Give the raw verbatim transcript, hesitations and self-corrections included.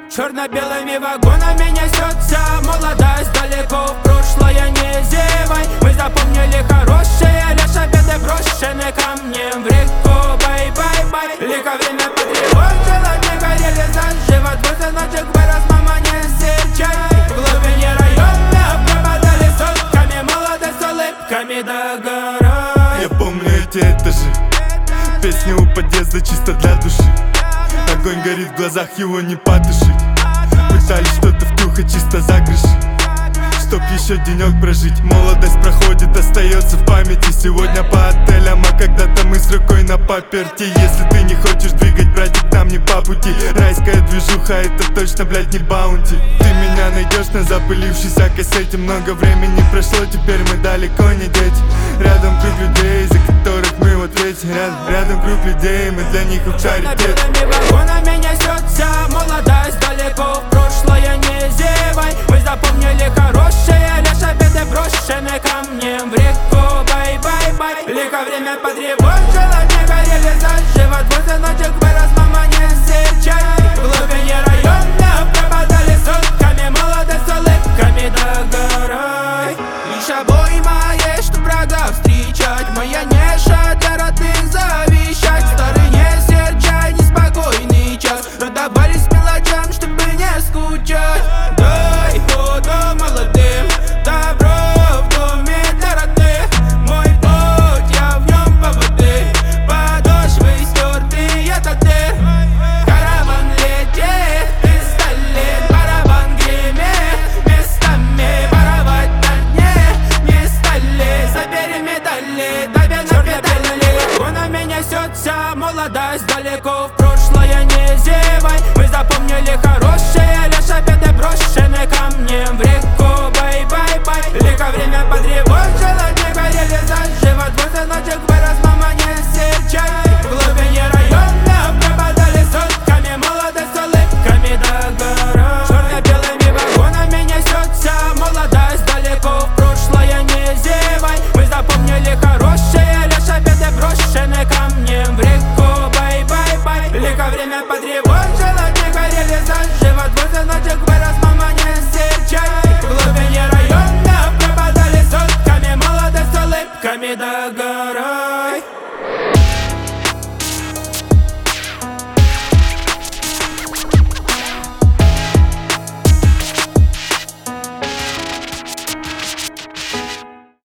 Черно-белыми вагонами несется молодость далеко в прошлое, не зевай. Мы запомнили хорошее, лишь обеды брошены камнем в реку. Бай-бай-бай, лихо время потревожило, не горели заживо. Твой сыночек вырос, мама, не серчай. В глубине района пропадали сотками, молодость с улыбками догорай. Я помню эти этажи, песня у подъезда чисто для души. Огонь горит в глазах, его не потушить. Пытались что-то втюхать чисто за гроши, чтоб еще денек прожить. Молодость проходит, остается в памяти. Сегодня по отелям, а когда-то мы с рукой на паперти. Если ты не хочешь двигать, братик, там не по пути. Райская движуха, это точно, блядь, не баунти. Ты меня найдешь на запылившейся кассете. Много времени прошло, теперь мы далеко не дети. Рядом круг людей, за которых мы вот ведь рядом, рядом круг людей, мы для них авторитет. Черно-белыми вагонами несется молодость далеко в прошлое, не зевай. Мы запомнили хорошее, лишь обеды брошены камнем в реку. Бай-бай-бай, лихо время потревожило, не горели заживо. Твой сыночек вырос, мама, не серчай. В глубине района пропадали сотками, молодость с улыбками догорай. Лишь обойма есть, что врага встречать. Моя неша для родных завещать. Старый, не серчай, неспокойный час. Радовались мелочам, чтобы не скучать. Дай ходу молодым добро в доме для родных. Мой путь, я в нем поводы, подошвы стертые таты. Караван летит, пистолет, барабан гремит. Местами воровать на дне не стали. Забери медали, давя на педали. Вагонами несется молодость далеко в прошлое, не зевай. Мы запомнили хорошее, лишь обеды брошены камнем в реку. Бай-бай-бай, лихо время потревожило, не горели заживо. Твой сыночек вырос, мама, не серчай. В глубине района пропадали сотками, молодость с улыбками догорай. Черно-белыми вагонами несется молодость далеко в прошлое, не зевай. Мы запомнили хорошее, лишь обеды брошены камнем в реку. Бай-бай-бай, лихо время потревожило, не горели заживо. Твой сыночек вырос, мама, не серчай. В глубине района пропадали сотками, молодость с улыбками догорай.